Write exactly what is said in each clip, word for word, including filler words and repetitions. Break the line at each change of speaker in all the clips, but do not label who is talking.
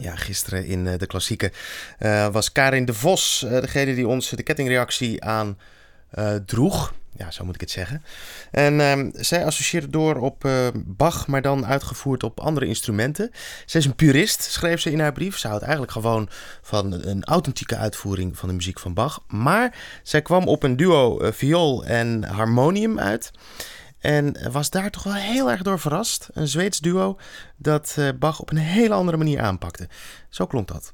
Ja, gisteren in uh, de klassieke uh, was Karin de Vos uh, degene die ons de kettingreactie aan uh, droeg. Ja, zo moet ik het zeggen. En uh, zij associeerde door op uh, Bach, maar dan uitgevoerd op andere instrumenten. Zij is een purist, schreef ze in haar brief. Ze houdt eigenlijk gewoon van een authentieke uitvoering van de muziek van Bach. Maar zij kwam op een duo uh, viool en harmonium uit. En was daar toch wel heel erg door verrast. Een Zweeds duo dat uh, Bach op een hele andere manier aanpakte. Zo klonk dat.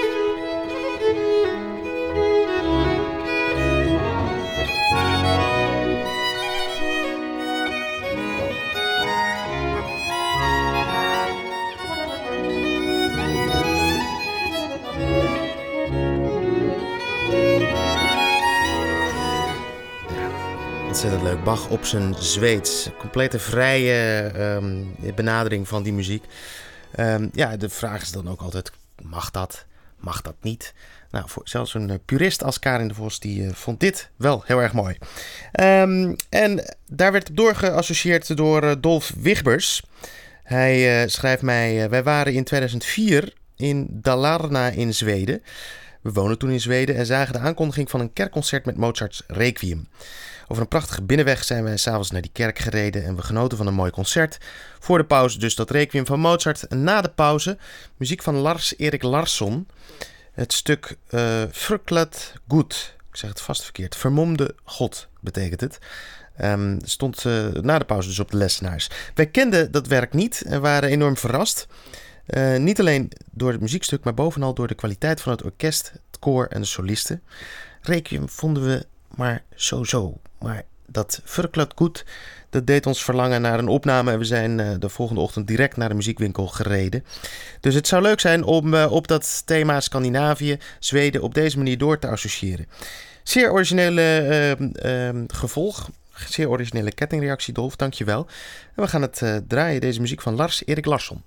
Ontzettend leuk. Bach op zijn Zweeds. Complete vrije um, benadering van die muziek. Um, ja, de vraag is dan ook altijd, mag dat? Mag dat niet? Nou, voor zelfs een purist als Karin de Vos, die uh, vond dit wel heel erg mooi. Um, en daar werd op doorgeassocieerd door uh, Dolf Wigbers. Hij uh, schrijft mij, uh, wij waren in tweeduizend vier in Dalarna in Zweden. We woonden toen in Zweden en zagen de aankondiging van een kerkconcert met Mozarts Requiem. Over een prachtige binnenweg zijn wij s'avonds naar die kerk gereden en we genoten van een mooi concert. Voor de pauze dus dat Requiem van Mozart. En na de pauze muziek van Lars-Erik Larsson. Het stuk uh, Förklädd Gud. Ik zeg het vast verkeerd. Vermomde God betekent het. Um, stond uh, na de pauze dus op de lessenaars. Wij kenden dat werk niet en waren enorm verrast. Uh, niet alleen door het muziekstuk, maar bovenal door de kwaliteit van het orkest, het koor en de solisten. Requiem vonden we maar zo-zo. Maar dat Förklädd Gud, dat deed ons verlangen naar een opname. En we zijn uh, de volgende ochtend direct naar de muziekwinkel gereden. Dus het zou leuk zijn om uh, op dat thema Scandinavië, Zweden, op deze manier door te associëren. Zeer originele uh, uh, gevolg. Zeer originele kettingreactie, Dolf. Dank je wel. En we gaan het uh, draaien, deze muziek van Lars-Erik Larsson.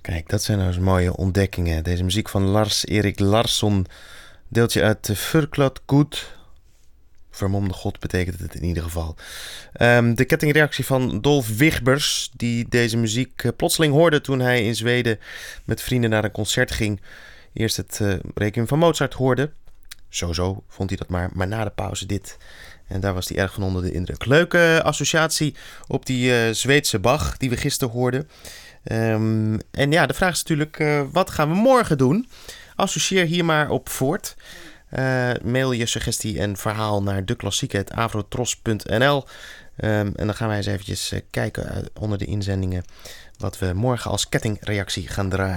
Kijk, dat zijn nou eens mooie ontdekkingen. Deze muziek van Lars-Erik Larsson, deeltje uit Förklad Goed. Vermomde God betekent het in ieder geval. Um, de kettingreactie van Dolf Wigbers, die deze muziek uh, plotseling hoorde toen hij in Zweden met vrienden naar een concert ging. Eerst het uh, Requiem van Mozart hoorde. Zo zo vond hij dat maar, maar na de pauze dit. En daar was hij erg van onder de indruk. Leuke associatie op die uh, Zweedse Bach die we gisteren hoorden. Um, en ja, de vraag is natuurlijk, uh, wat gaan we morgen doen? Associeer hier maar op voort. Uh, mail je suggestie en verhaal naar deklassieke punt avrotros punt n l. Um, en dan gaan wij eens eventjes uh, kijken uh, onder de inzendingen wat we morgen als kettingreactie gaan draaien.